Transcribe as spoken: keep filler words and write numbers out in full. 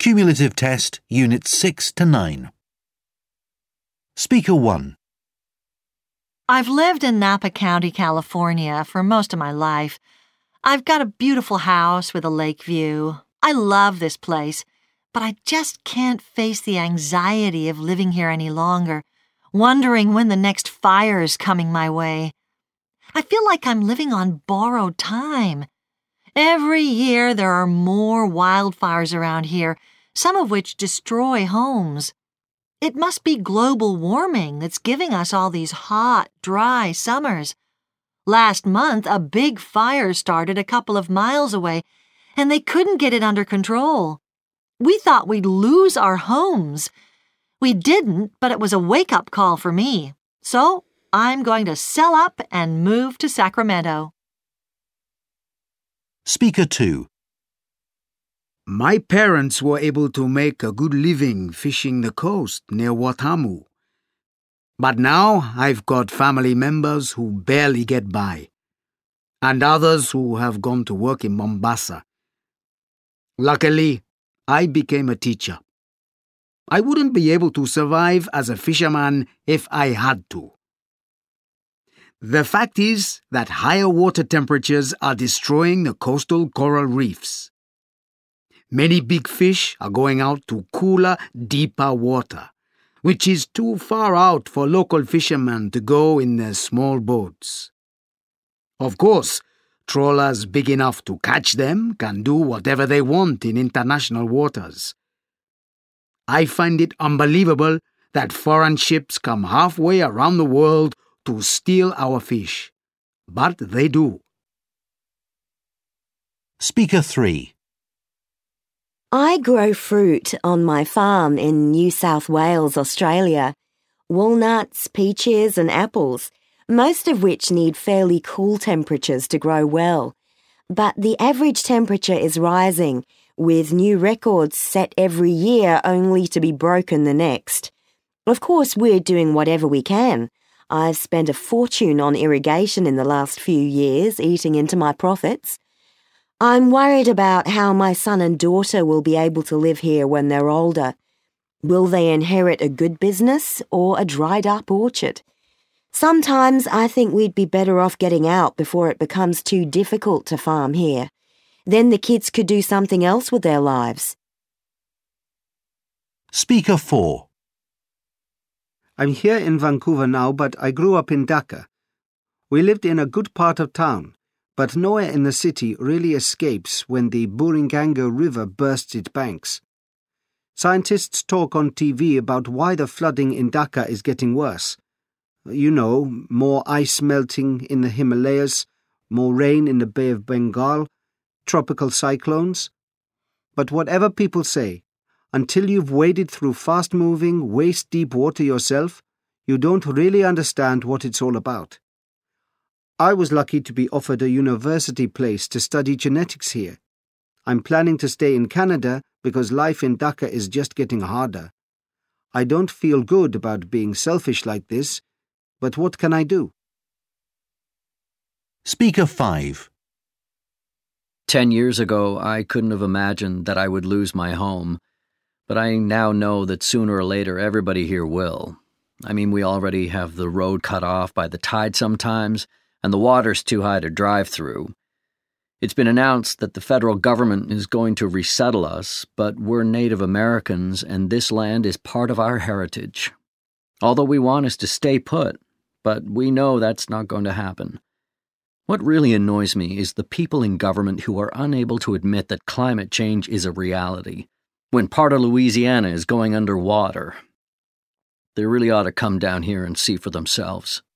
Cumulative Test, Units six to nine. Speaker one. I've lived in Napa County, California for most of my life. I've got a beautiful house with a lake view. I love this place, but I just can't face the anxiety of living here any longer, wondering when the next fire is coming my way. I feel like I'm living on borrowed time. Every year there are more wildfires around here, some of which destroy homes. It must be global warming that's giving us all these hot, dry summers. Last month, a big fire started a couple of miles away, and they couldn't get it under control. We thought we'd lose our homes. We didn't, but it was a wake-up call for me. So I'm going to sell up and move to Sacramento. Speaker two. My parents were able to make a good living fishing the coast near Watamu. But now I've got family members who barely get by, and others who have gone to work in Mombasa. Luckily, I became a teacher. I wouldn't be able to survive as a fisherman if I had to. The fact is that higher water temperatures are destroying the coastal coral reefs. Many big fish are going out to cooler, deeper water, which is too far out for local fishermen to go in their small boats. Of course, trawlers big enough to catch them can do whatever they want in international waters. I find it unbelievable that foreign ships come halfway around the world to steal our fish, but they do. Speaker three. I grow fruit on my farm in New South Wales, Australia. Walnuts, peaches and apples, most of which need fairly cool temperatures to grow well. But the average temperature is rising, with new records set every year only to be broken the next. Of course, we're doing whatever we can. I've spent a fortune on irrigation in the last few years, eating into my profits. I'm worried about how my son and daughter will be able to live here when they're older. Will they inherit a good business or a dried-up orchard? Sometimes I think we'd be better off getting out before it becomes too difficult to farm here. Then the kids could do something else with their lives. Speaker four. I'm here in Vancouver now, but I grew up in Dhaka. We lived in a good part of town, but nowhere in the city really escapes when the Buriganga River bursts its banks. Scientists talk on T V about why the flooding in Dhaka is getting worse. You know, more ice melting in the Himalayas, more rain in the Bay of Bengal, tropical cyclones. But whatever people say, until you've waded through fast-moving, waist-deep water yourself, you don't really understand what it's all about. I was lucky to be offered a university place to study genetics here. I'm planning to stay in Canada because life in Dhaka is just getting harder. I don't feel good about being selfish like this, but what can I do? Speaker five. Ten years ago, I couldn't have imagined that I would lose my home, but I now know that sooner or later everybody here will. I mean, we already have the road cut off by the tide sometimes, and the water's too high to drive through. It's been announced that the federal government is going to resettle us, but we're Native Americans, and this land is part of our heritage. Although we want us to stay put, but we know that's not going to happen. What really annoys me is the people in government who are unable to admit that climate change is a reality, when part of Louisiana is going underwater. They really ought to come down here and see for themselves.